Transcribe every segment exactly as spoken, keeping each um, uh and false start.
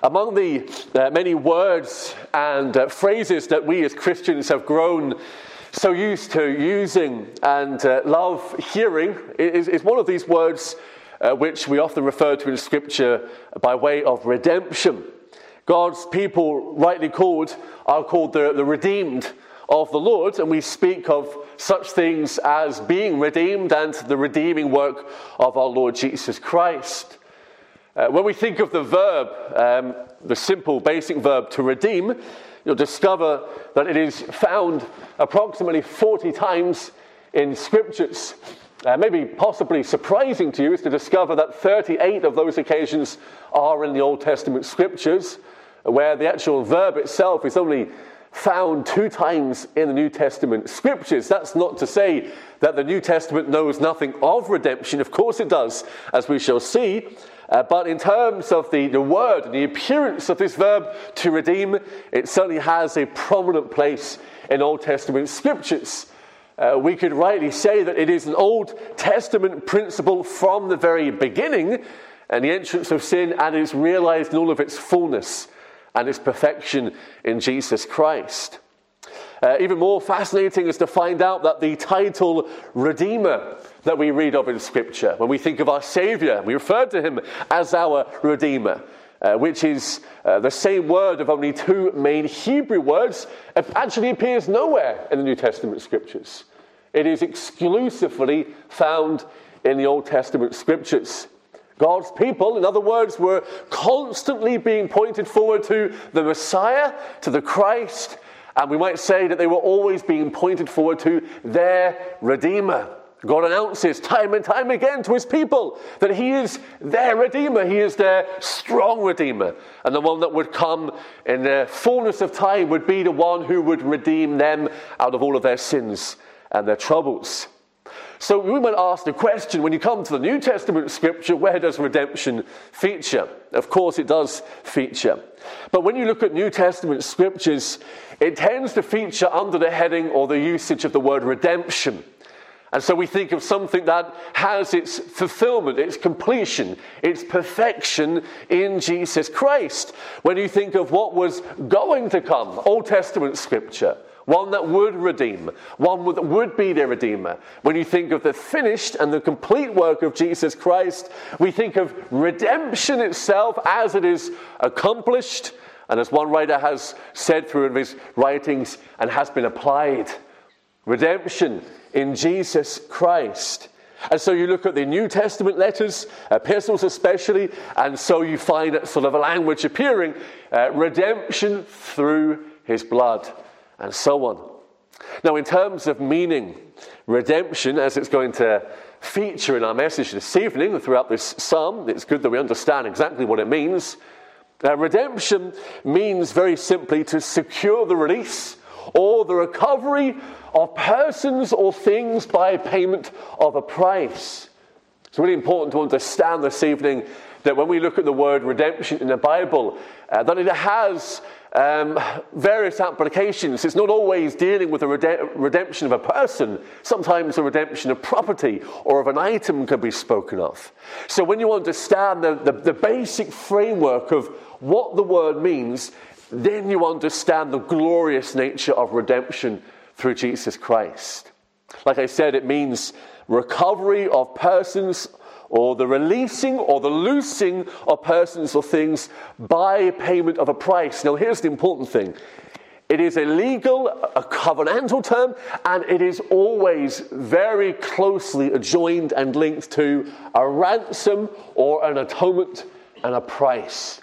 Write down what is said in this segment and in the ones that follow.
Among the uh, many words and uh, phrases that we as Christians have grown so used to using and uh, love hearing is, is one of these words uh, which we often refer to in Scripture by way of redemption. God's people, rightly called, are called the, the redeemed of the Lord, and we speak of such things as being redeemed and the redeeming work of our Lord Jesus Christ. Uh, when we think of the verb, um, the simple basic verb to redeem, you'll discover that it is found approximately forty times in Scriptures. Uh, maybe possibly surprising to you is to discover that thirty-eight of those occasions are in the Old Testament Scriptures, where the actual verb itself is only found two times in the New Testament Scriptures. That's not to say that the New Testament knows nothing of redemption. Of course it does, as we shall see. Uh, but in terms of the, the word and the appearance of this verb to redeem, it certainly has a prominent place in Old Testament Scriptures. Uh, we could rightly say that it is an Old Testament principle from the very beginning, and the entrance of sin, and is realized in all of its fullness and its perfection in Jesus Christ. Uh, even more fascinating is to find out that the title Redeemer that we read of in Scripture, when we think of our Saviour, we refer to him as our Redeemer, uh, which is uh, the same word of only two main Hebrew words. It actually appears nowhere in the New Testament Scriptures. It is exclusively found in the Old Testament Scriptures. God's people, in other words, were constantly being pointed forward to the Messiah, to the Christ, and we might say that they were always being pointed forward to their Redeemer. God announces time and time again to his people that he is their Redeemer. He is their strong Redeemer. And the one that would come in the fullness of time would be the one who would redeem them out of all of their sins and their troubles. So we might ask the question, when you come to the New Testament Scripture, where does redemption feature? Of course it does feature. But when you look at New Testament Scriptures, it tends to feature under the heading or the usage of the word redemption. And so we think of something that has its fulfillment, its completion, its perfection in Jesus Christ. When you think of what was going to come, Old Testament Scripture, one that would redeem, one that would be their Redeemer. When you think of the finished and the complete work of Jesus Christ, we think of redemption itself as it is accomplished, and as one writer has said through his writings, and has been applied. Redemption in Jesus Christ. And so you look at the New Testament letters, epistles especially, and so you find that sort of a language appearing, uh, redemption through his blood, and so on. Now, in terms of meaning, redemption, as it's going to feature in our message this evening throughout this psalm, it's good that we understand exactly what it means. Uh, redemption means very simply to secure the release or the recovery of persons or things by payment of a price. It's really important to understand this evening that when we look at the word redemption in the Bible, uh, that it has um, various applications. It's not always dealing with a rede- redemption of a person. Sometimes a redemption of property or of an item can be spoken of. So when you understand the, the, the basic framework of what the word means, then you understand the glorious nature of redemption through Jesus Christ. Like I said, it means recovery of persons, or the releasing or the loosing of persons or things by payment of a price. Now here's the important thing. It is a legal, a covenantal term, and it is always very closely adjoined and linked to a ransom or an atonement and a price.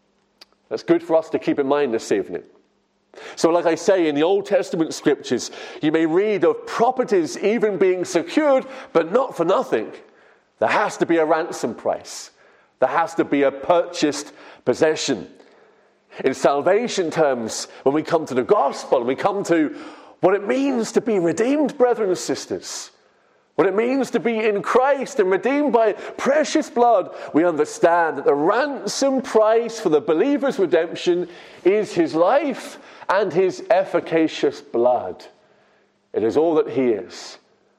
That's good for us to keep in mind this evening. So like I say, in the Old Testament Scriptures, you may read of properties even being secured, but not for nothing. There has to be a ransom price. There has to be a purchased possession. In salvation terms, when we come to the gospel, and we come to what it means to be redeemed, brethren and sisters, what it means to be in Christ and redeemed by precious blood, we understand that the ransom price for the believer's redemption is his life and his efficacious blood. It is all that he is.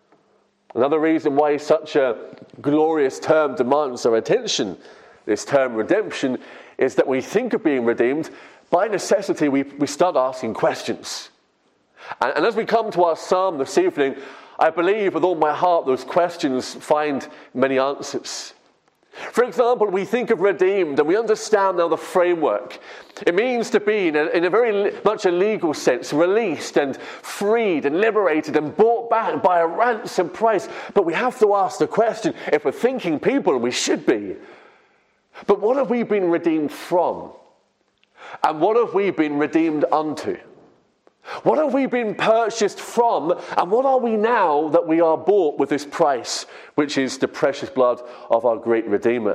Another reason why such a glorious term demands our attention, this term redemption, is that when we think of being redeemed, by necessity we, we start asking questions. And, and as we come to our psalm this evening, I believe with all my heart those questions find many answers. For example, we think of redeemed and we understand now the framework. It means to be, in a, in a very much a legal sense, released and freed and liberated and bought back by a ransom price. But we have to ask the question, if we're thinking people, and we should be, but what have we been redeemed from? And what have we been redeemed unto? What have we been purchased from, and what are we now that we are bought with this price, which is the precious blood of our great Redeemer?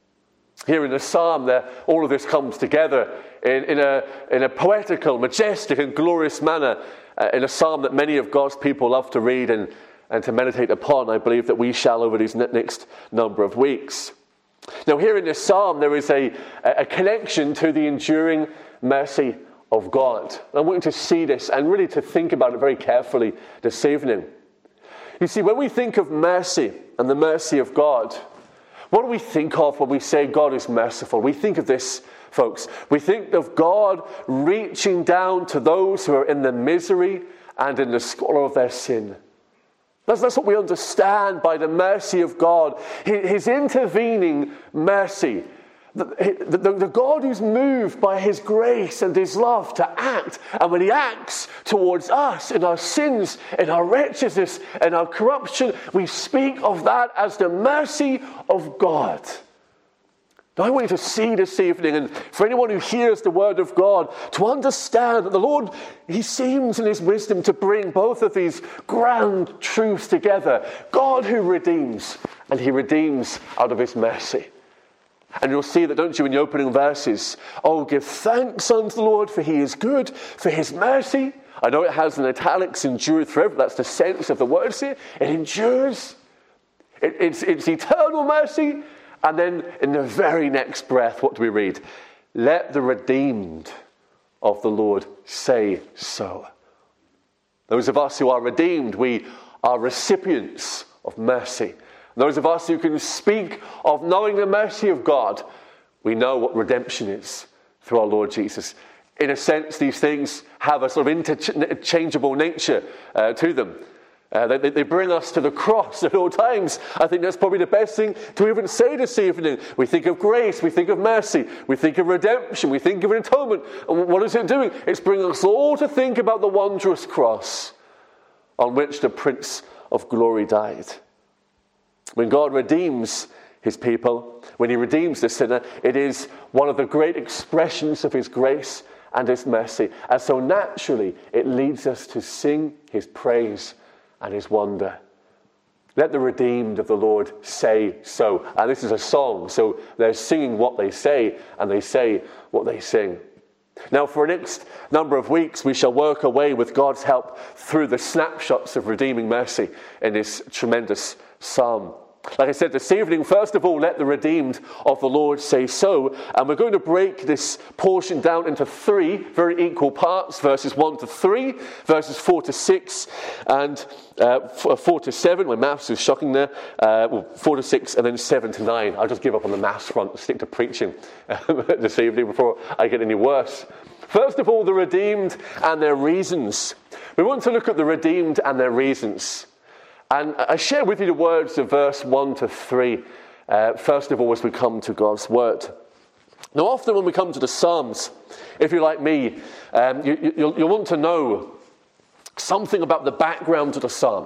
Here in the psalm, there, all of this comes together in, in, a, in a poetical, majestic and glorious manner, uh, in a psalm that many of God's people love to read and, and to meditate upon. I believe that we shall over these next number of weeks. Now here in this psalm, there is a, a connection to the enduring mercy of God. I want you to see this and really to think about it very carefully this evening. You see, when we think of mercy and the mercy of God, what do we think of when we say God is merciful? We think of this, folks. We think of God reaching down to those who are in the misery and in the squalor of their sin. That's, that's what we understand by the mercy of God. His intervening mercy. The, the, the God who's moved by his grace and his love to act. And when he acts towards us in our sins, in our wretchedness, in our corruption, we speak of that as the mercy of God. Now I want you to see this evening, and for anyone who hears the word of God, to understand that the Lord, he seems in his wisdom to bring both of these grand truths together. God who redeems, and he redeems out of his mercy. And you'll see that, don't you, in the opening verses? Oh, give thanks unto the Lord, for he is good, for his mercy. I know it has in italics, endured forever. That's the sense of the words here. It endures. It, it's, it's eternal mercy. And then in the very next breath, what do we read? Let the redeemed of the Lord say so. Those of us who are redeemed, we are recipients of mercy. Those of us who can speak of knowing the mercy of God, we know what redemption is through our Lord Jesus. In a sense, these things have a sort of interchangeable nature uh, to them. Uh, they, they bring us to the cross at all times. I think that's probably the best thing to even say this evening. We think of grace, we think of mercy, we think of redemption, we think of an atonement. And what is it doing? It's bringing us all to think about the wondrous cross on which the Prince of Glory died. When God redeems his people, when he redeems the sinner, it is one of the great expressions of his grace and his mercy. And so naturally, it leads us to sing his praise and his wonder. Let the redeemed of the Lord say so. And this is a song, so they're singing what they say, and they say what they sing. Now, for the next number of weeks, we shall work away with God's help through the snapshots of redeeming mercy in this tremendous psalm. Like I said this evening, first of all, let the redeemed of the Lord say so. And we're going to break this portion down into three very equal parts, verses one to three, verses four to six, and uh, four to seven. My maths is shocking there. Uh, well, four to six, and then seven to nine. I'll just give up on the maths front and stick to preaching this evening before I get any worse. First of all, the redeemed and their reasons. We want to look at the redeemed and their reasons. And I share with you the words of verse one to three, uh, first of all, as we come to God's word. Now, often when we come to the Psalms, if you're like me, um, you, you, you'll, you'll want to know something about the background to the Psalm.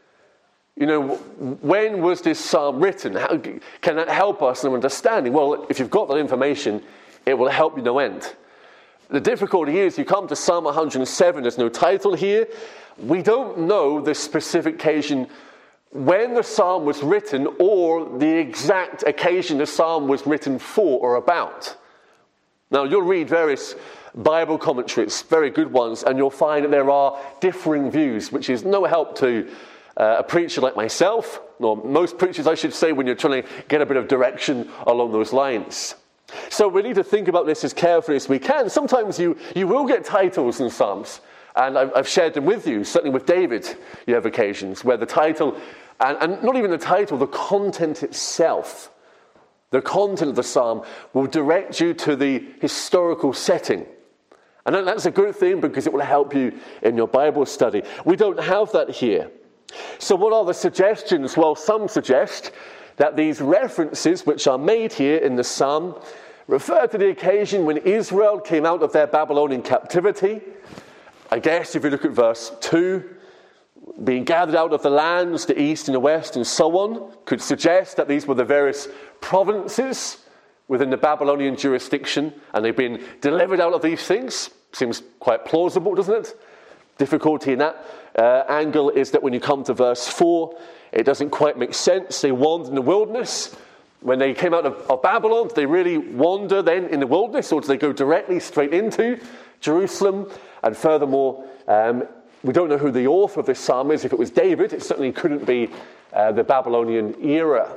You know, when was this Psalm written? How, can that help us in understanding? Well, if you've got that information, it will help you no end. The difficulty is, you come to Psalm one hundred seven, there's no title here. We don't know the specific occasion when the psalm was written or the exact occasion the psalm was written for or about. Now, you'll read various Bible commentaries, very good ones, and you'll find that there are differing views, which is no help to uh, a preacher like myself, or most preachers, I should say, when you're trying to get a bit of direction along those lines. So we need to think about this as carefully as we can. Sometimes you, you will get titles in Psalms. And I've shared them with you. Certainly with David, you have occasions where the title, and, and not even the title, the content itself The content of the psalm will direct you to the historical setting. And that's a good thing because it will help you in your Bible study. We don't have that here. So what are the suggestions? Well, some suggest that these references which are made here in the psalm refer to the occasion when Israel came out of their Babylonian captivity. I guess if you look at verse two, being gathered out of the lands, the east and the west and so on, could suggest that these were the various provinces within the Babylonian jurisdiction, and they've been delivered out of these things. Seems quite plausible, doesn't it? Difficulty in that uh, angle is that when you come to verse four, it doesn't quite make sense. They wandered in the wilderness. When they came out of, of Babylon, did they really wander then in the wilderness, or did they go directly straight into Jerusalem? And furthermore, um, we don't know who the author of this psalm is. If it was David, it certainly couldn't be uh, the Babylonian era.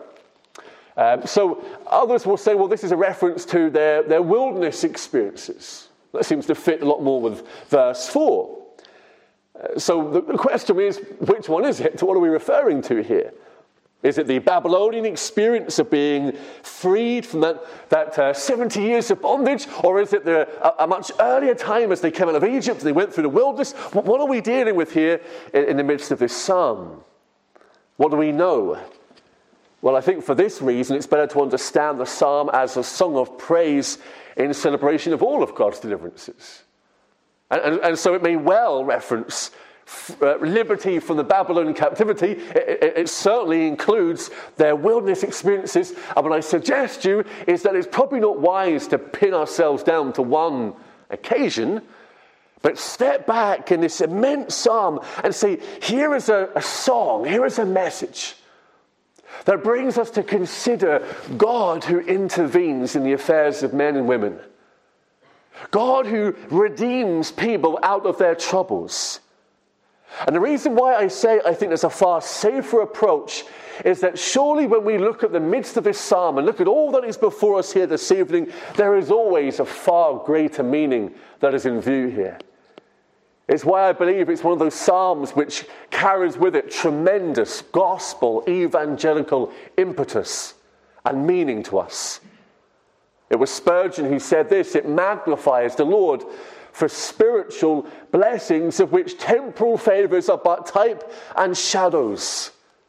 Um, so others will say, well, this is a reference to their, their wilderness experiences. That seems to fit a lot more with verse four. Uh, so the, the question is, which one is it? What are we referring to here? Is it the Babylonian experience of being freed from that, that uh, seventy years of bondage? Or is it the, a, a much earlier time as they came out of Egypt and they went through the wilderness? What, what are we dealing with here in, in the midst of this psalm? What do we know? Well, I think for this reason, it's better to understand the psalm as a song of praise in celebration of all of God's deliverances. And, and, and so it may well reference uh, liberty from the Babylonian captivity. It, it, it certainly includes their wilderness experiences. And what I suggest you is that it's probably not wise to pin ourselves down to one occasion, but step back in this immense psalm and say, here is a, a song, here is a message that brings us to consider God who intervenes in the affairs of men and women. God who redeems people out of their troubles. And the reason why I say I think there's a far safer approach is that surely when we look at the midst of this psalm and look at all that is before us here this evening, there is always a far greater meaning that is in view here. It's why I believe it's one of those psalms which carries with it tremendous gospel, evangelical impetus and meaning to us. It was Spurgeon who said this: it magnifies the Lord for spiritual blessings of which temporal favours are but type and shadows.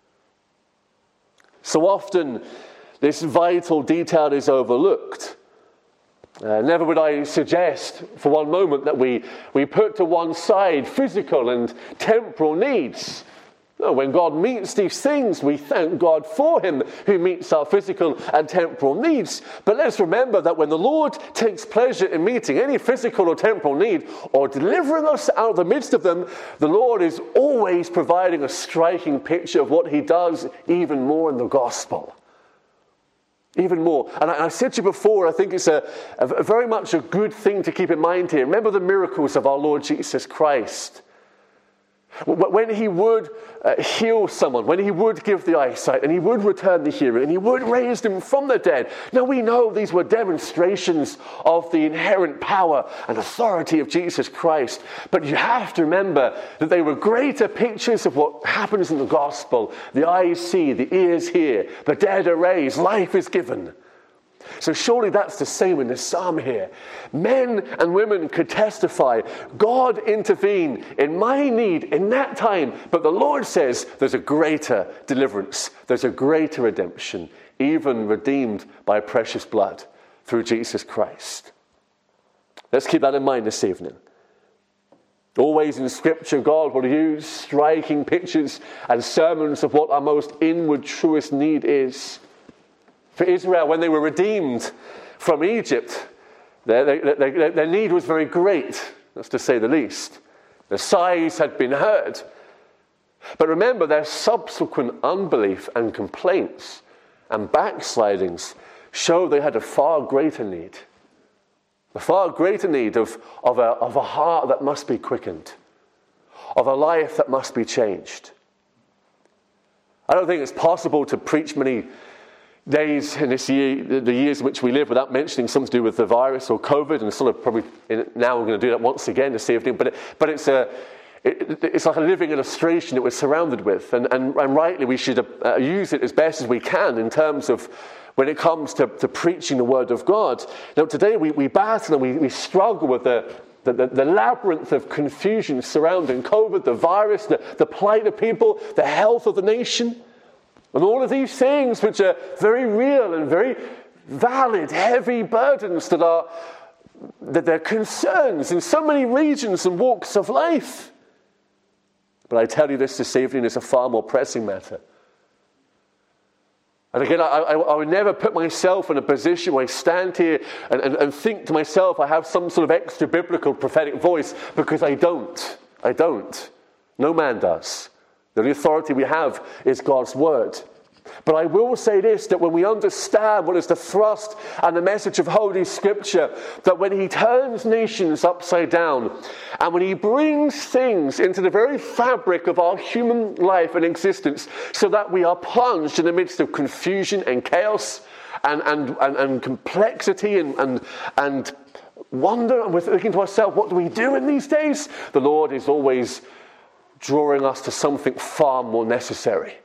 So often this vital detail is overlooked. Uh, never would I suggest for one moment that we, we put to one side physical and temporal needs. No, when God meets these things, we thank God for him who meets our physical and temporal needs. But let's remember that when the Lord takes pleasure in meeting any physical or temporal need or delivering us out of the midst of them, the Lord is always providing a striking picture of what he does even more in the gospel. Even more. And I, I said to you before, I think it's a, a very much a good thing to keep in mind here. Remember the miracles of our Lord Jesus Christ. When he would uh, heal someone, when he would give the eyesight, and he would return the hearing, and he would raise them from the dead. Now we know these were demonstrations of the inherent power and authority of Jesus Christ. But you have to remember that they were greater pictures of what happens in the gospel. The eyes see, the ears hear, the dead are raised, life is given. So surely that's the same in this psalm here. Men and women could testify, God intervened in my need in that time, but the Lord says there's a greater deliverance, there's a greater redemption, even redeemed by precious blood through Jesus Christ. Let's keep that in mind this evening. Always in Scripture, God will use striking pictures and sermons of what our most inward, truest need is. For Israel, when they were redeemed from Egypt, their, their, their, their need was very great, that's to say the least. Their sighs had been heard. But remember, their subsequent unbelief and complaints and backslidings show they had a far greater need. A far greater need of, of, a, of a heart that must be quickened, of a life that must be changed. I don't think it's possible to preach many days in this year, the years in which we live, without mentioning something to do with the virus or COVID, and sort of probably now we're going to do that once again this evening. But it, but it's a it, it's like a living illustration that we're surrounded with, and and, and rightly we should uh, use it as best as we can in terms of when it comes to, to preaching the word of God. Now, today we, we battle and we, we struggle with the, the, the, the labyrinth of confusion surrounding COVID, the virus, the, the plight of people, the health of the nation, and all of these things which are very real and very valid, heavy burdens that are that they're concerns in so many regions and walks of life. But I tell you this this evening is a far more pressing matter. And again, I, I, I would never put myself in a position where I stand here and, and, and think to myself I have some sort of extra biblical prophetic voice, because I don't. I don't. No man does. The only authority we have is God's word. But I will say this, that when we understand what is the thrust and the message of Holy Scripture, that when he turns nations upside down, and when he brings things into the very fabric of our human life and existence, so that we are plunged in the midst of confusion and chaos and, and, and, and complexity and, and, and wonder, and we're thinking to ourselves, what do we do in these days? The Lord is always drawing us to something far more necessary.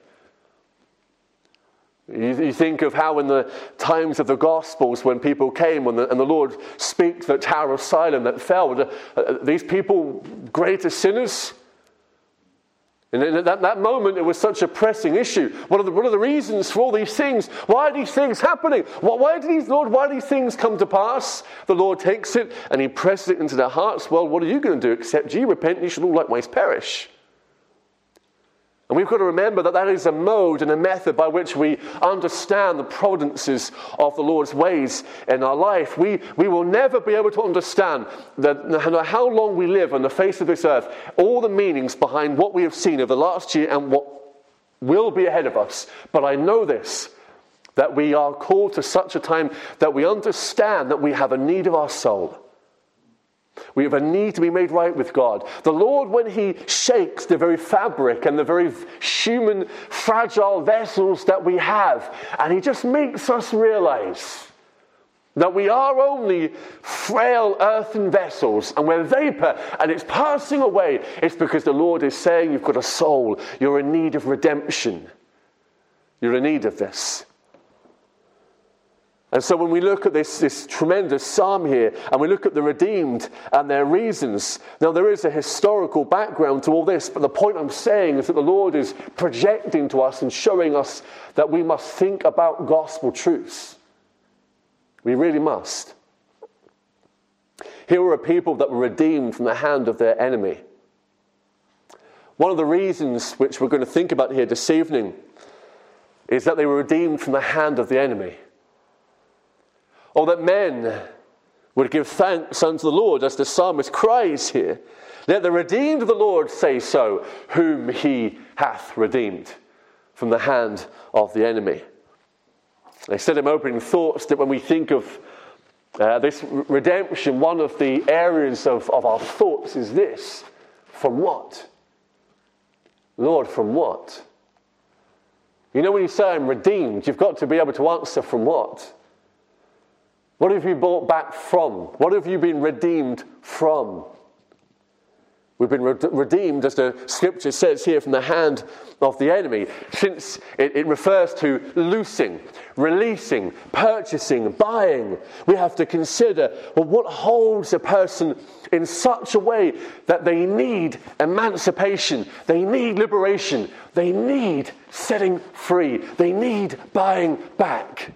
You, you think of how in the times of the Gospels, when people came when the, and the Lord speaks the Tower of Siloam that fell, the, uh, these people greater sinners? And in that, that moment, it was such a pressing issue. What are, the, what are the reasons for all these things? Why are these things happening? Why, why do these, Lord, why do these things come to pass? The Lord takes it and he presses it into their hearts. Well, what are you going to do except ye repent, ye shall all likewise perish? And we've got to remember that that is a mode and a method by which we understand the providences of the Lord's ways in our life. We, we will never be able to understand that no matter how long we live on the face of this earth, all the meanings behind what we have seen over the last year and what will be ahead of us. But I know this, that we are called to such a time that we understand that we have a need of our soul. We have a need to be made right with God. The Lord, when he shakes the very fabric and the very human, fragile vessels that we have, and he just makes us realize that we are only frail earthen vessels, and we're vapor, and it's passing away, it's because the Lord is saying, you've got a soul, you're in need of redemption. You're in need of this. And so when we look at this, this tremendous psalm here, and we look at the redeemed and their reasons, now there is a historical background to all this, but the point I'm saying is that the Lord is projecting to us and showing us that we must think about gospel truths. We really must. Here were a people that were redeemed from the hand of their enemy. One of the reasons which we're going to think about here this evening is that they were redeemed from the hand of the enemy. Or that men would give thanks unto the Lord, as the psalmist cries here. Let the redeemed of the Lord say so, whom he hath redeemed from the hand of the enemy. I said in my opening thoughts that when we think of uh, this redemption, one of the areas of, of our thoughts is this: from what? Lord, from what? You know, when you say I'm redeemed, you've got to be able to answer from what? What have you bought back from? What have you been redeemed from? We've been re- redeemed, as the scripture says here, from the hand of the enemy, since it, it refers to loosing, releasing, purchasing, buying. We have to consider, well, what holds a person in such a way that they need emancipation, they need liberation, they need setting free, they need buying back.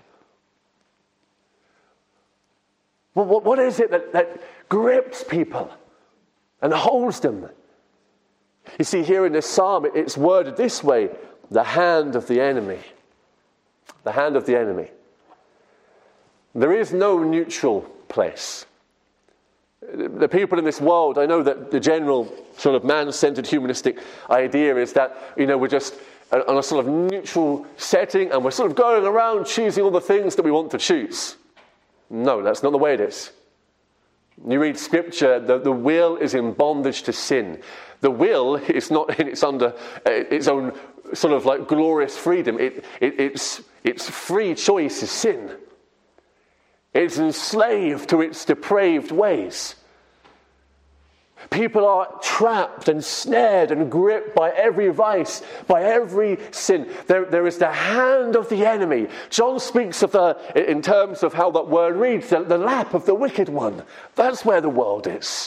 Well, what, what is it that, that grips people and holds them? You see, here in this psalm, it's worded this way: the hand of the enemy. The hand of the enemy. There is no neutral place. The people in this world, I know that the general sort of man-centered humanistic idea is that, you know, we're just on a sort of neutral setting and we're sort of going around choosing all the things that we want to choose. No, that's not the way it is. You read scripture, the, the will is in bondage to sin. The will is not in its under its own sort of like glorious freedom. It, it, it's, its free choice is sin. It's enslaved to its depraved ways. People are trapped and snared and gripped by every vice, by every sin. There, there is the hand of the enemy. John speaks of the, in terms of how that word reads, the, the lap of the wicked one. That's where the world is.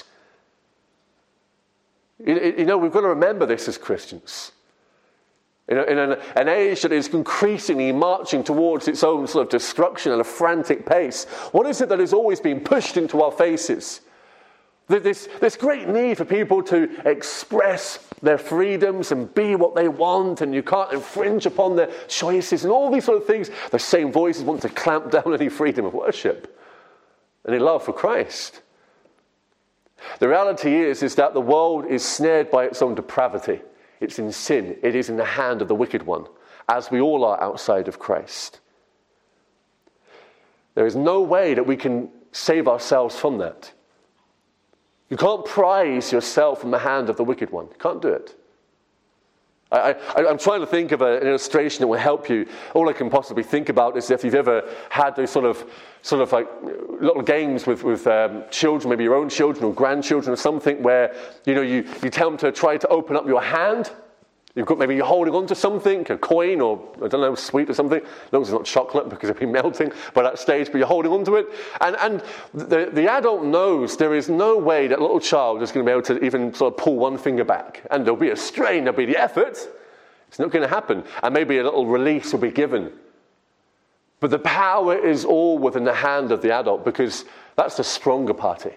You, you know, we've got to remember this as Christians. In, a, in an, an age that is increasingly marching towards its own sort of destruction at a frantic pace, what is it that is always being pushed into our faces? This, this great need for people to express their freedoms and be what they want, and you can't infringe upon their choices and all these sort of things. The same voices want to clamp down any freedom of worship and any love for Christ. The reality is, is that the world is snared by its own depravity. It's in sin. It is in the hand of the wicked one, as we all are outside of Christ. There is no way that we can save ourselves from that. You can't prize yourself from the hand of the wicked one. You can't do it. I, I, I'm trying to think of a, an illustration that will help you. All I can possibly think about is if you've ever had those sort of, sort of like little games with, with um, children, maybe your own children or grandchildren or something, where you know you, you tell them to try to open up your hand. You've got maybe you're holding on to something, a coin or, I don't know, sweet or something. As long as it's not chocolate because it'll be melting by that stage, but you're holding on to it. And, and the, the adult knows there is no way that little child is going to be able to even sort of pull one finger back. And there'll be a strain, there'll be the effort. It's not going to happen. And maybe a little release will be given. But the power is all within the hand of the adult because that's the stronger party.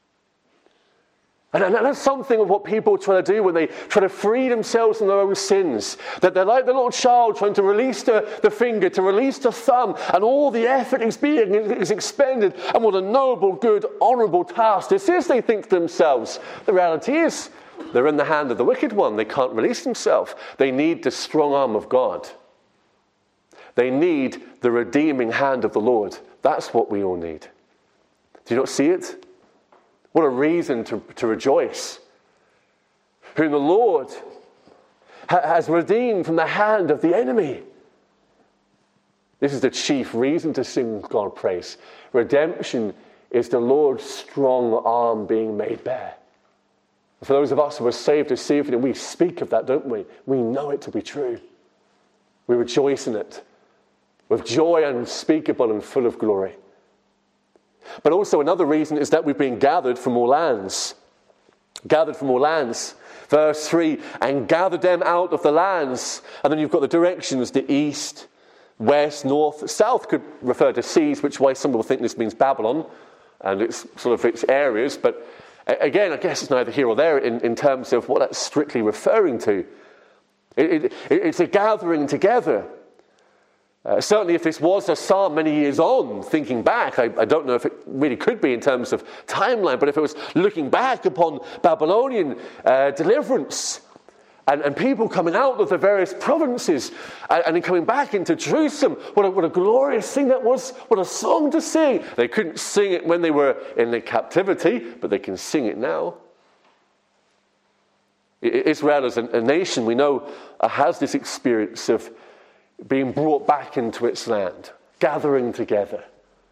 And that's something of what people try to do when they try to free themselves from their own sins. That they're like the little child trying to release the, the finger, to release the thumb, and all the effort is being is expended. And what a noble, good, honourable task this is, they think to themselves. The reality is, they're in the hand of the wicked one. They can't release themselves. They need the strong arm of God. They need the redeeming hand of the Lord. That's what we all need. Do you not see it? What a reason to, to rejoice. Whom the Lord ha- has redeemed from the hand of the enemy. This is the chief reason to sing God praise. Redemption is the Lord's strong arm being made bare. For those of us who are saved this evening, we speak of that, don't we? We know it to be true. We rejoice in it with joy unspeakable and full of glory. But also another reason is that we've been gathered from all lands. Gathered from all lands. Verse three, and gathered them out of the lands. And then you've got the directions, the east, west, north. South could refer to seas, which is why some people think this means Babylon and it's sort of its areas. But again, I guess it's neither here or there in, in terms of what that's strictly referring to. It, it, it's a gathering together. Uh, certainly if this was a psalm many years on, thinking back, I, I don't know if it really could be in terms of timeline, but if it was looking back upon Babylonian uh, deliverance and, and people coming out of the various provinces and, and then coming back into Jerusalem, what a, what a glorious thing that was, what a song to sing. They couldn't sing it when they were in the captivity, but they can sing it now. Israel as a, a nation, we know, uh, has this experience of being brought back into its land, gathering together.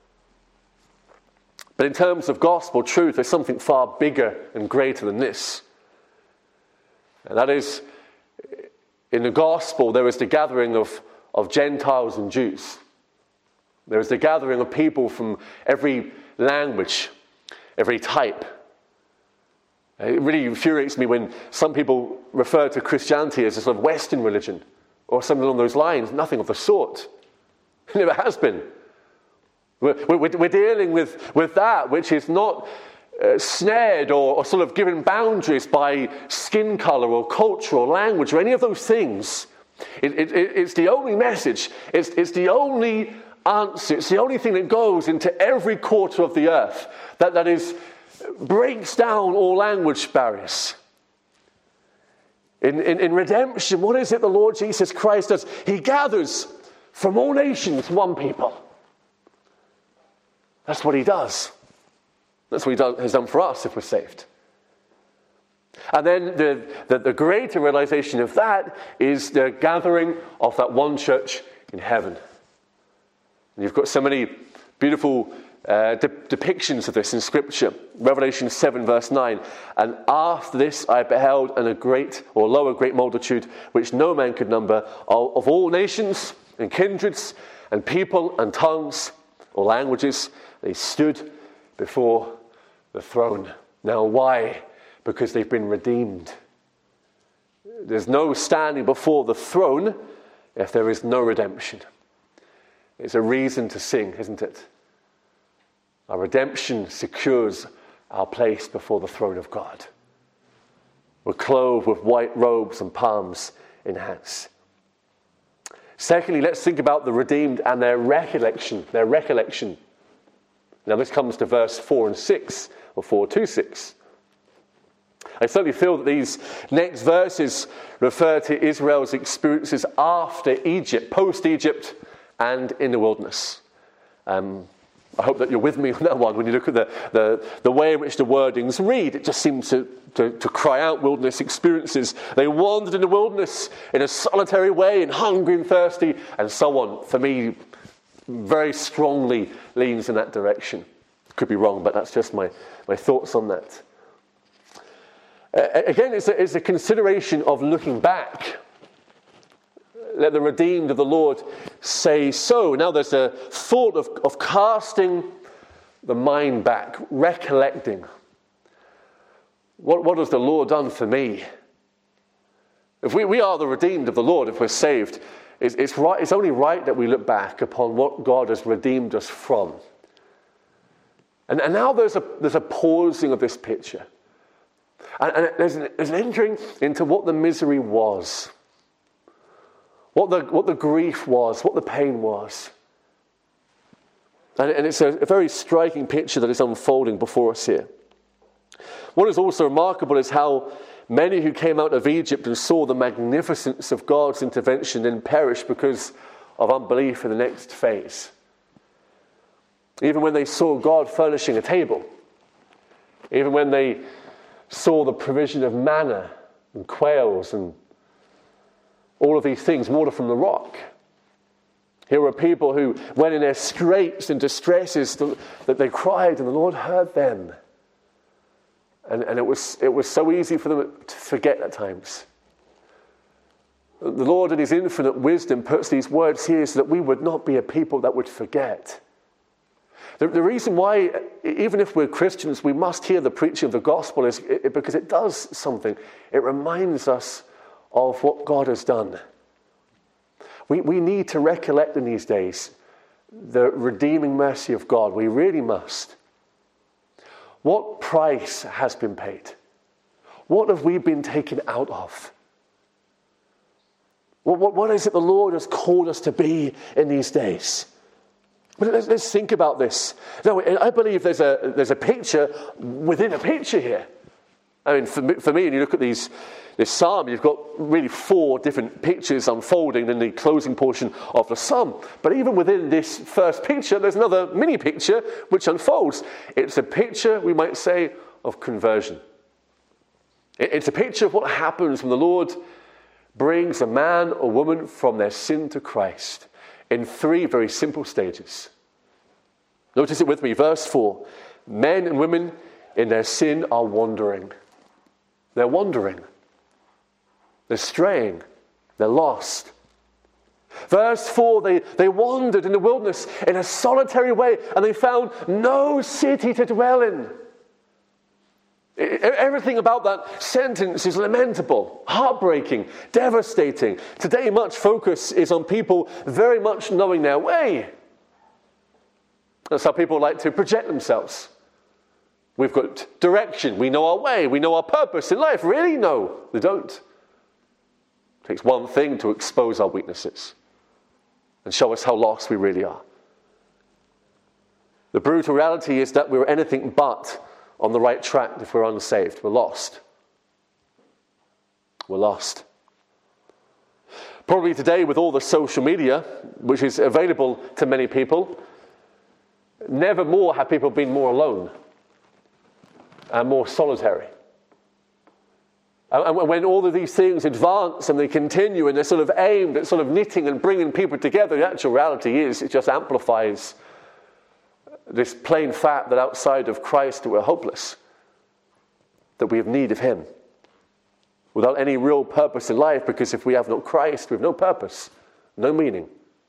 But in terms of gospel truth, there's something far bigger and greater than this. And that is, in the gospel, there is the gathering of, of Gentiles and Jews. There is the gathering of people from every language, every type. It really infuriates me when some people refer to Christianity as a sort of Western religion, or something along those lines. Nothing of the sort. It never has been. We're, we're, we're dealing with, with that which is not uh, snared or, or sort of given boundaries by skin colour or culture or language or any of those things. It, it, it's the only message. It's, it's the only answer. It's the only thing that goes into every quarter of the earth that, that is breaks down all language barriers. In, in, in redemption, what is it the Lord Jesus Christ does? He gathers from all nations one people. That's what he does. That's what he does, has done for us if we're saved. And then the, the, the greater realization of that is the gathering of that one church in heaven. And you've got so many beautiful uh, de- depictions of this in Scripture. Revelation seven verse nine. And after this I beheld and a great, or lo, a great multitude, which no man could number, of, of all nations and kindreds and people and tongues or languages. They stood before the throne. Now why? Because they've been redeemed. There's no standing before the throne if there is no redemption. It's a reason to sing, isn't it? Our redemption secures our place before the throne of God. We're clothed with white robes and palms in hands. Secondly, let's think about the redeemed and their recollection. Their recollection. Now this comes to verse four and six, or four to six. I certainly feel that these next verses refer to Israel's experiences after Egypt, post-Egypt, and in the wilderness. Um, I hope that you're with me on that one. When you look at the, the, the way in which the wordings read, it just seems to, to, to cry out wilderness experiences. They wandered in the wilderness in a solitary way, and hungry and thirsty, and so on. For me, very strongly leans in that direction. Could be wrong, but that's just my, my thoughts on that. Uh, again, it's a, it's a consideration of looking back. Let the redeemed of the Lord say so. Now there's a thought of, of casting the mind back, recollecting. What, what has the Lord done for me? If we, we are the redeemed of the Lord, if we're saved, it's, it's, right, it's only right that we look back upon what God has redeemed us from. And, and now there's a, there's a pausing of this picture. And, and there's, an, there's an entering into what the misery was. What the, what the grief was, what the pain was. And, and it's a, a very striking picture that is unfolding before us here. What is also remarkable is how many who came out of Egypt and saw the magnificence of God's intervention then perished because of unbelief in the next phase. Even when they saw God furnishing a table, even when they saw the provision of manna and quails and all of these things, water from the rock. Here were people who, when in their straits and distresses, that they cried and the Lord heard them. And, and it was it was so easy for them to forget at times. The Lord in his infinite wisdom puts these words here so that we would not be a people that would forget. The, the reason why, even if we're Christians, we must hear the preaching of the gospel is it, because it does something. It reminds us of what God has done. We, we need to recollect in these days the redeeming mercy of God. We really must. What price has been paid? What have we been taken out of? What, what, what is it the Lord has called us to be in these days? But let's, let's think about this. Now, I believe there's a, there's a picture within a picture here. I mean, for me, for me, and you look at these, this psalm, you've got really four different pictures unfolding in the closing portion of the psalm. But even within this first picture, there's another mini picture which unfolds. It's a picture, we might say, of conversion. It's a picture of what happens when the Lord brings a man or woman from their sin to Christ in three very simple stages. Notice it with me, verse four. Men and women in their sin are wandering. They're wandering. They're straying. They're lost. Verse four, they, they wandered in the wilderness in a solitary way, and they found no city to dwell in. Everything about that sentence is lamentable, heartbreaking, devastating. Today, much focus is on people very much knowing their way. That's how people like to project themselves. We've got direction, we know our way, we know our purpose in life. Really? No, they don't. It takes one thing to expose our weaknesses and show us how lost we really are. The brutal reality is that we're anything but on the right track if we're unsaved. We're lost. We're lost. Probably today, with all the social media, which is available to many people, never more have people been more alone and more solitary. And when all of these things advance and they continue and they're sort of aimed at sort of knitting and bringing people together, the actual reality is it just amplifies this plain fact that outside of Christ we're hopeless, that we have need of him, without any real purpose in life, because if we have not Christ, we have no purpose, no meaning.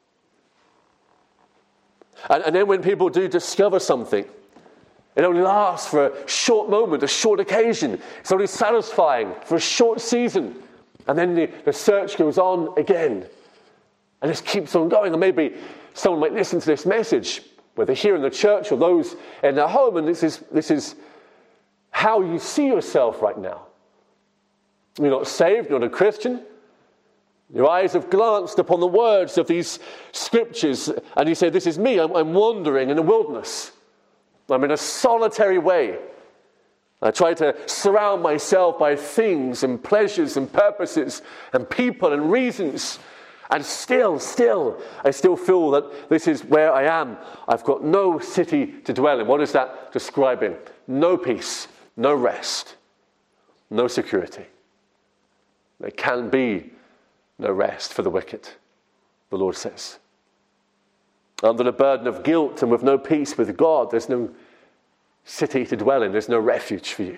And, and then when people do discover something, it only lasts for a short moment, a short occasion. It's only satisfying for a short season. And then the, the search goes on again. And this keeps on going. And maybe someone might listen to this message, whether here in the church or those in their home, and this is, this is how you see yourself right now. You're not saved, you're not a Christian. Your eyes have glanced upon the words of these scriptures, and you say, this is me, I'm, I'm wandering in the wilderness. I'm in a solitary way. I try to surround myself by things and pleasures and purposes and people and reasons. And still, still, I still feel that this is where I am. I've got no city to dwell in. What is that describing? No peace, no rest, no security. There can be no rest for the wicked, the Lord says. Under the burden of guilt and with no peace with God, there's no city to dwell in. There's no refuge for you.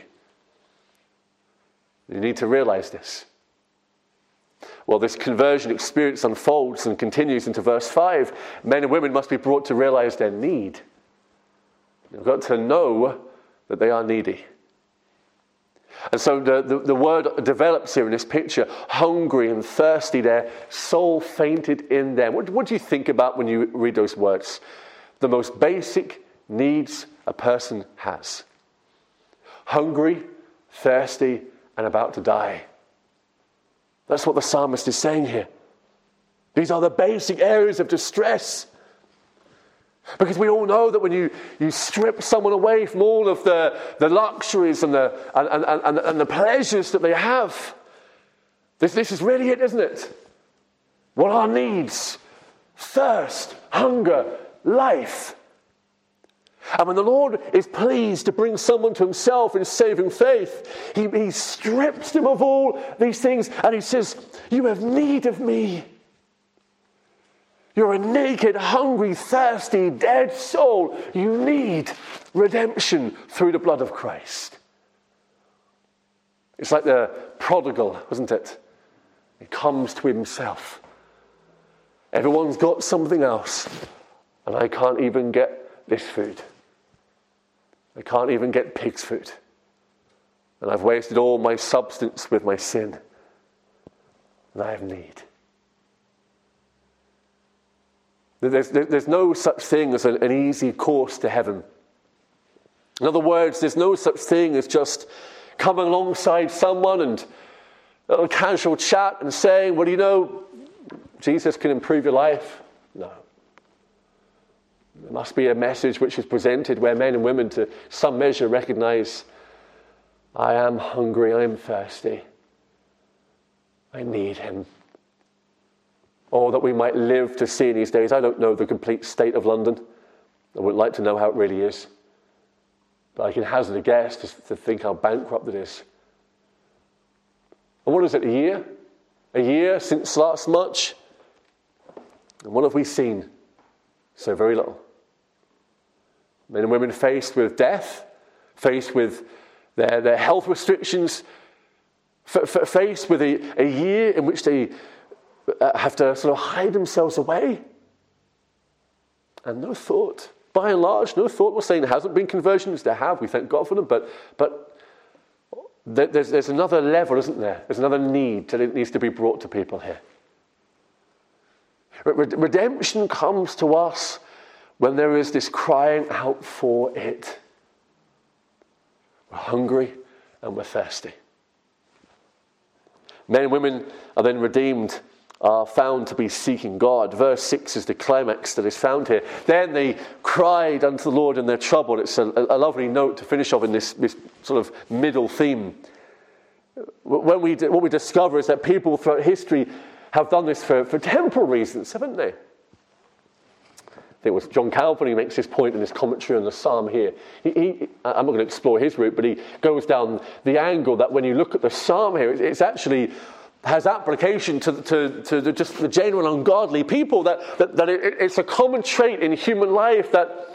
You need to realize this. Well, this conversion experience unfolds and continues into verse five. Men and women must be brought to realize their need. They've got to know that they are needy. And so the, the, the word develops here in this picture, hungry and thirsty, their soul fainted in them. What, what do you think about when you read those words? The most basic needs a person has. Hungry, thirsty, and about to die. That's what the psalmist is saying here. These are the basic areas of distress. Because we all know that when you, you strip someone away from all of the, the luxuries and the, and, and, and, and the pleasures that they have, this, this is really it, isn't it? What are needs? Thirst, hunger, life. And when the Lord is pleased to bring someone to himself in saving faith, he, he strips them of all these things and he says, you have need of me. You're a naked, hungry, thirsty, dead soul. You need redemption through the blood of Christ. It's like the prodigal, isn't it? He comes to himself. Everyone's got something else, and I can't even get this food. I can't even get pig's food. And I've wasted all my substance with my sin. And I have need. There's, there's no such thing as an, an easy course to heaven. In other words, there's no such thing as just coming alongside someone and a little casual chat and saying, well, you know, Jesus can improve your life. No. There must be a message which is presented where men and women to some measure recognize, I am hungry, I am thirsty. I need him. Or that we might live to see in these days. I don't know the complete state of London. I wouldn't like to know how it really is. But I can hazard a guess to, to think how bankrupt it is. And what is it, a year? A year since last March? And what have we seen? So very little. Men and women faced with death, faced with their, their health restrictions, f- f- faced with a, a year in which they have to sort of hide themselves away. And no thought. By and large, no thought. We're saying there hasn't been conversions. There have. We thank God for them. But but there's, there's another level, isn't there? There's another need that it needs to be brought to people here. Redemption comes to us when there is this crying out for it. We're hungry and we're thirsty. Men and women are then redeemed, are found to be seeking God. Verse six is the climax that is found here. Then they cried unto the Lord in their trouble. It's a, a lovely note to finish off in this, this sort of middle theme. When we, what we discover is that people throughout history have done this for, for temporal reasons, haven't they? I think it was John Calvin who makes this point in his commentary on the psalm here. He, he, I'm not going to explore his route, but he goes down the angle that when you look at the psalm here, it's actually has application to, to, to the, just the genuine ungodly people, that, that, that it, it's a common trait in human life that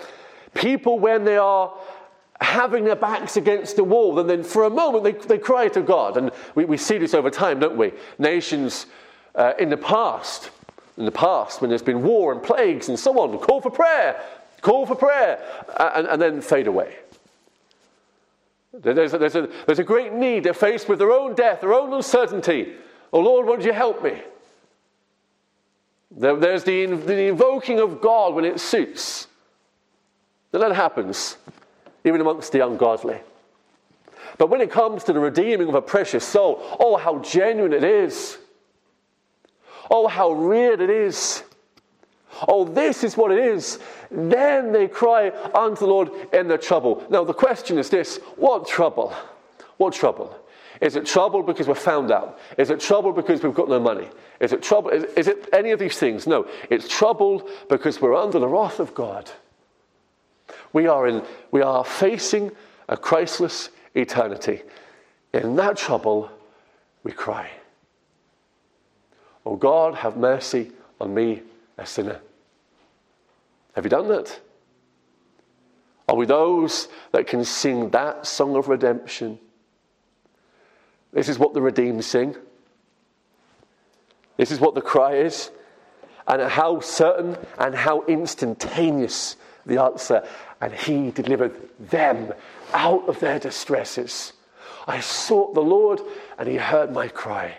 People, when they are having their backs against the wall, and then for a moment they, they cry to God. And we, we see this over time, don't we? Nations uh, in the past, in the past, when there's been war and plagues and so on, call for prayer, call for prayer, and, and then fade away. There's a, there's, a, there's a great need. They're faced with their own death, their own uncertainty. Oh Lord, won't you help me? There, there's the, the invoking of God when it suits. And that happens, even amongst the ungodly. But when it comes to the redeeming of a precious soul, oh, how genuine it is. Oh, how real it is. Oh, this is what it is. Then they cry unto the Lord in their trouble. Now, the question is this: what trouble? What trouble? Is it trouble because we're found out? Is it trouble because we've got no money? Is it trouble? Is, is it any of these things? No, it's trouble because we're under the wrath of God. We are in. We are facing a Christless eternity. In that trouble, we cry, "Oh God, have mercy on me, a sinner." Have you done that? Are we those that can sing that song of redemption? This is what the redeemed sing. This is what the cry is. And how certain and how instantaneous the answer. And he delivered them out of their distresses. I sought the Lord, and he heard my cry.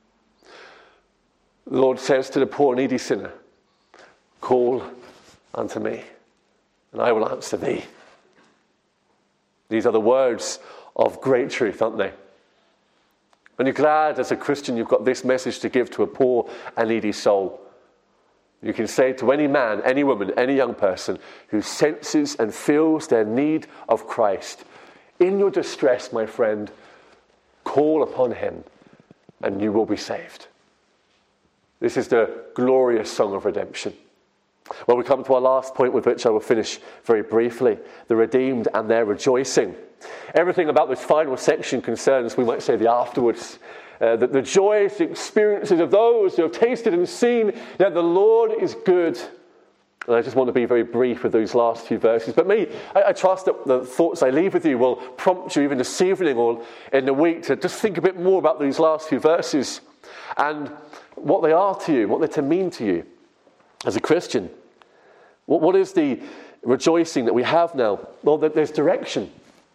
The Lord says to the poor needy sinner, "Call unto me, and I will answer thee." These are the words of great truth, aren't they? And you're glad as a Christian you've got this message to give to a poor and needy soul. You can say to any man, any woman, any young person who senses and feels their need of Christ, in your distress, my friend, call upon him and you will be saved. This is the glorious song of redemption. Well, we come to our last point, with which I will finish very briefly: the redeemed and their rejoicing. Everything about this final section concerns, we might say, the afterwards. Uh, the, the joyous experiences of those who have tasted and seen that the Lord is good. And I just want to be very brief with those last few verses. But me, I, I trust that the thoughts I leave with you will prompt you even this evening or in the week to just think a bit more about these last few verses and what they are to you, what they're to mean to you as a Christian. What, what is the rejoicing that we have now? Well, there's direction.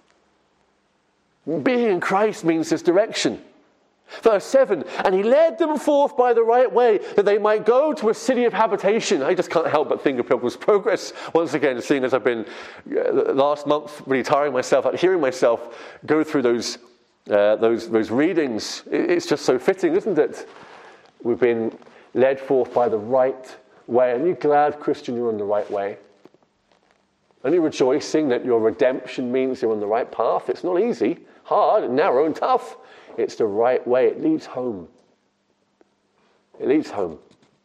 Being in Christ means there's direction. Verse seven, and he led them forth by the right way, that they might go to a city of habitation. I just can't help but think of Pilgrim's Progress once again, seeing as I've been uh, last month really tiring myself out, hearing myself go through those uh, those those readings. It's just so fitting, isn't it? We've been led forth by the right way. Are you glad, Christian, you're on the right way? Are you rejoicing that your redemption means you're on the right path? It's not easy, hard, narrow, and tough. It's the right way. It leads home. It leads home.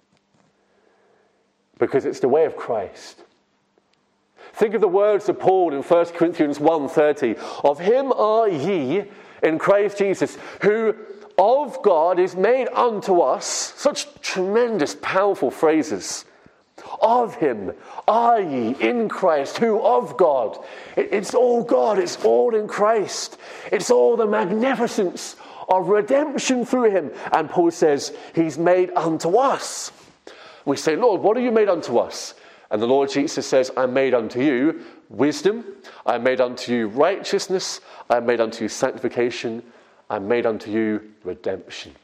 Because it's the way of Christ. Think of the words of Paul in First Corinthians one thirty. Of him are ye in Christ Jesus, who of God is made unto us. Such tremendous, powerful phrases. Of him are ye in Christ, who of God. It's all God. It's all in Christ. It's all the magnificence of redemption through him. And Paul says, he's made unto us. We say, Lord, what are you made unto us? And the Lord Jesus says, I'm made unto you wisdom. I'm made unto you righteousness. I'm made unto you sanctification. I'm made unto you redemption.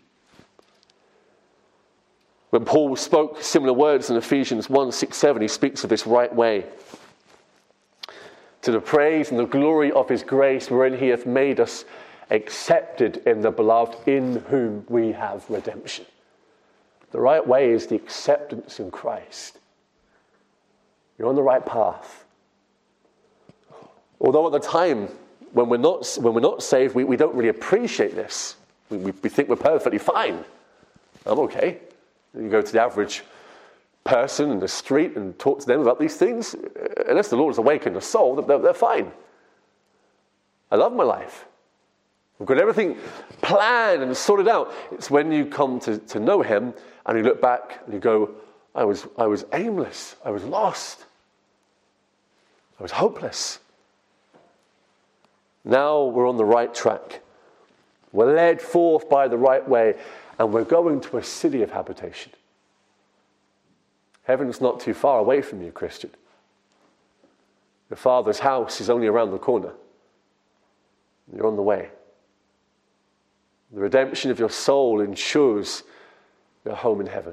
When Paul spoke similar words in Ephesians one, six, seven, he speaks of this right way. To the praise and the glory of his grace, wherein he hath made us accepted in the beloved, in whom we have redemption. The right way is the acceptance in Christ. You're on the right path. Although at the time, when we're not, when we're not saved, we, we don't really appreciate this. We, we, we think we're perfectly fine. I'm okay. You go to the average person in the street and talk to them about these things. Unless the Lord has awakened a soul, they're, they're fine. I love my life. I've got everything planned and sorted out. It's when you come to, to know him and you look back and you go, I was, I was aimless. I was lost. I was hopeless. Now we're on the right track. We're led forth by the right way, and we're going to a city of habitation. Heaven's not too far away from you, Christian. Your Father's house is only around the corner. You're on the way. The redemption of your soul ensures your home in heaven.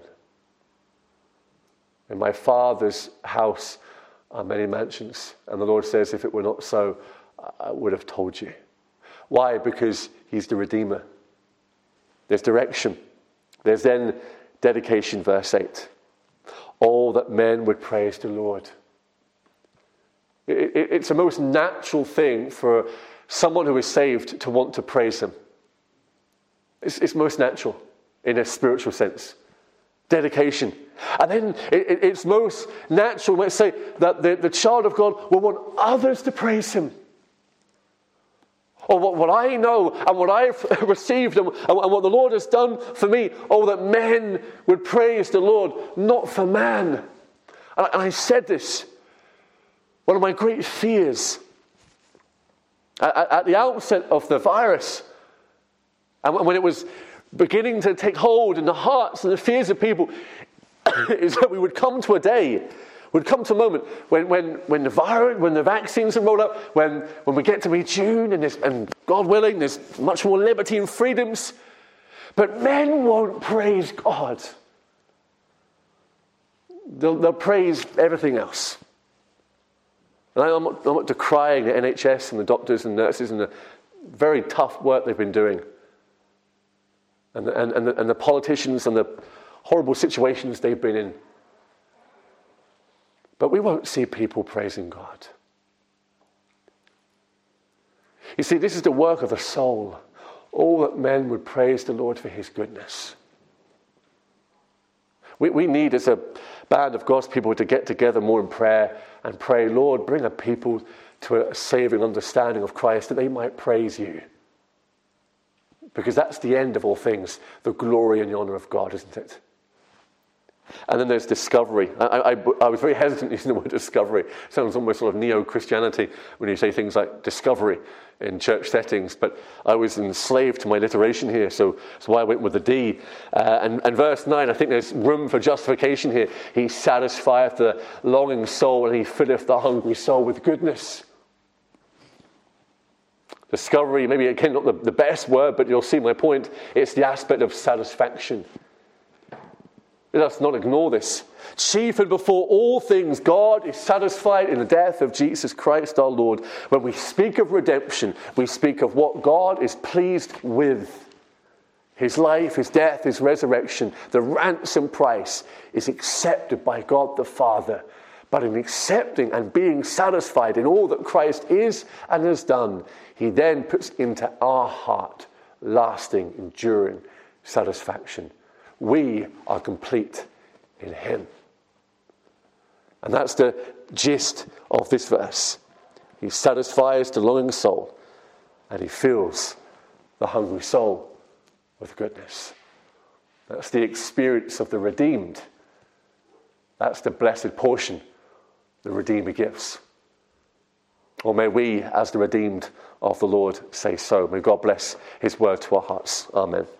In my Father's house are many mansions. And the Lord says, if it were not so, I would have told you. Why? Because he's the Redeemer. There's direction. There's then dedication, verse eight. All that men would praise the Lord. It, it, it's a most natural thing for someone who is saved to want to praise him. It's, it's most natural in a spiritual sense. Dedication. And then it, it, it's most natural, let's say, that the, the child of God will want others to praise him. Or what, what I know and what I've received and, and what the Lord has done for me. Oh, that men would praise the Lord, not for man. And I, and I said this, one of my great fears at, at the outset of the virus, and when it was beginning to take hold in the hearts and the fears of people, is that we would come to a day, would come to a moment when, when, when the virus, when the vaccines are rolled out, when, when we get to be June, and, and God willing, there's much more liberty and freedoms, but men won't praise God. They'll, they'll praise everything else. And I'm not, I'm not decrying the N H S and the doctors and nurses and the very tough work they've been doing. And the, and, and, the, and the politicians and the horrible situations they've been in. But we won't see people praising God. You see, this is the work of the soul. All that men would praise the Lord for his goodness. We, we need, as a band of God's people, to get together more in prayer and pray, Lord, bring a people to a saving understanding of Christ that they might praise you. Because that's the end of all things, the glory and the honor of God, isn't it? And then there's discovery. I, I, I was very hesitant using the word discovery. It sounds almost sort of neo-Christianity when you say things like discovery in church settings. But I was enslaved to my alliteration here, so that's why I went with the D. Uh, and, and verse nine, I think there's room for justification here. He satisfieth the longing soul, and he filleth the hungry soul with goodness. Discovery, maybe again not the, the best word, but you'll see my point. It's the aspect of satisfaction. Let us not ignore this. Chief and before all things, God is satisfied in the death of Jesus Christ our Lord. When we speak of redemption, we speak of what God is pleased with. His life, his death, his resurrection, the ransom price is accepted by God the Father. But in accepting and being satisfied in all that Christ is and has done, he then puts into our heart lasting, enduring satisfaction. We are complete in him. And that's the gist of this verse. He satisfies the longing soul, and he fills the hungry soul with goodness. That's the experience of the redeemed. That's the blessed portion the Redeemer gives. Or may we, as the redeemed of the Lord, say so. May God bless his word to our hearts. Amen.